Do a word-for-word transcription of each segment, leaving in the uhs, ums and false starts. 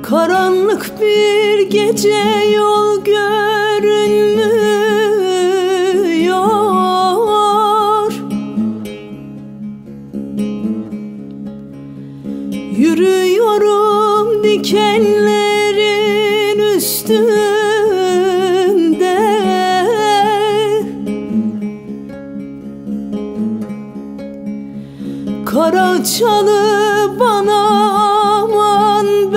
Karanlık bir gece, yol görünmüyor. Yürüyorum dikenlerin üstünde. Kara çalı bana aman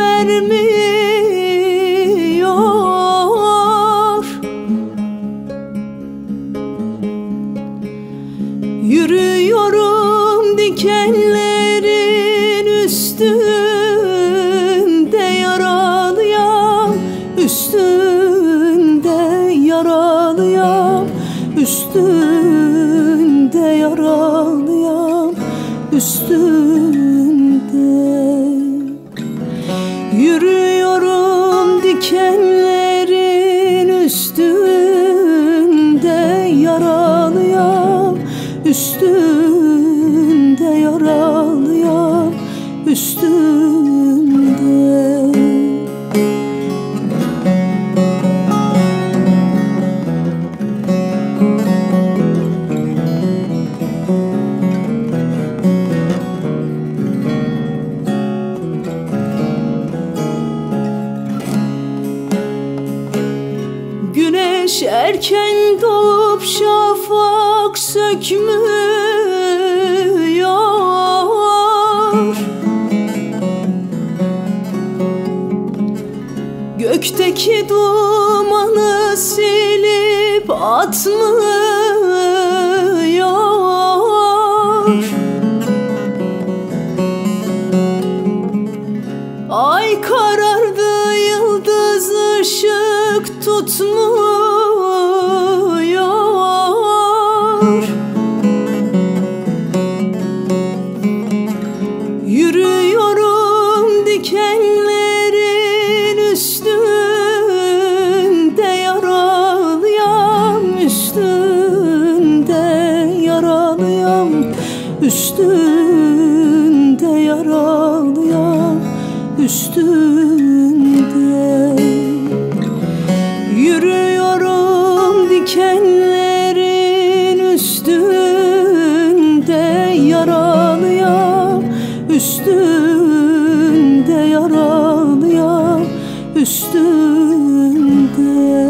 vermiyor. Yürüyorum dikenlerin üstünde, yaralıyam, üstünde yaralıyam, üstünde yaralıyam, üstünde. Yürüyorum dikenlerin üstünde, yaralıyam, üstünde yaralıyam, üstünde. Güneş erken doğup şafak sökmüyor. Gökteki dumanı silip atmıyor. Ay karardı, yıldız ışık tutmuyor. Yürüyorum dikenlerin üstünde, yaralıyam, üstünde yaralıyam, üstünde yaralıyam, üstünde. Yürüyorum dikenlerin üstünde, yaralıyam, üstünde yaralıyam, üstünde.